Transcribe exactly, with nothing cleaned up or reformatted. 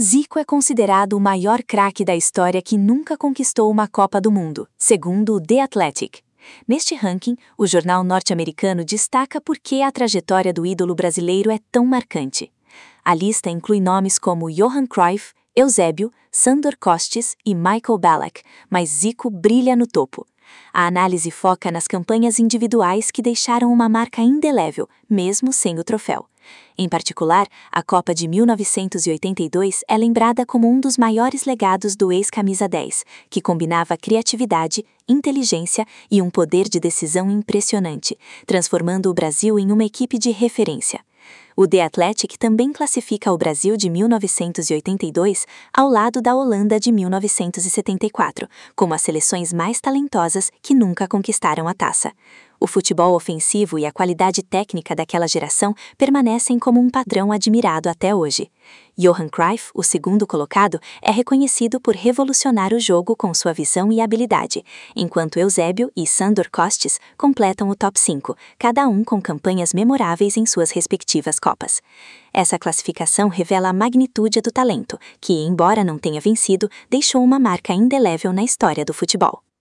Zico é considerado o maior craque da história que nunca conquistou uma Copa do Mundo, segundo o The Athletic. Neste ranking, o jornal norte-americano destaca por que a trajetória do ídolo brasileiro é tão marcante. A lista inclui nomes como Johan Cruyff, Eusébio, Sandor Kostis e Michael Ballack, mas Zico brilha no topo. A análise foca nas campanhas individuais que deixaram uma marca indelével, mesmo sem o troféu. Em particular, a Copa de mil novecentos e oitenta e dois é lembrada como um dos maiores legados do ex-camisa dez, que combinava criatividade, inteligência e um poder de decisão impressionante, transformando o Brasil em uma equipe de referência. O The Athletic também classifica o Brasil de mil novecentos e oitenta e dois ao lado da Holanda de mil novecentos e setenta e quatro, como as seleções mais talentosas que nunca conquistaram a taça. O futebol ofensivo e a qualidade técnica daquela geração permanecem como um padrão admirado até hoje. Johan Cruyff, o segundo colocado, é reconhecido por revolucionar o jogo com sua visão e habilidade, enquanto Eusébio e Sandor Kostis completam o top cinco, cada um com campanhas memoráveis em suas respectivas Copas. Essa classificação revela a magnitude do talento, que, embora não tenha vencido, deixou uma marca indelével na história do futebol.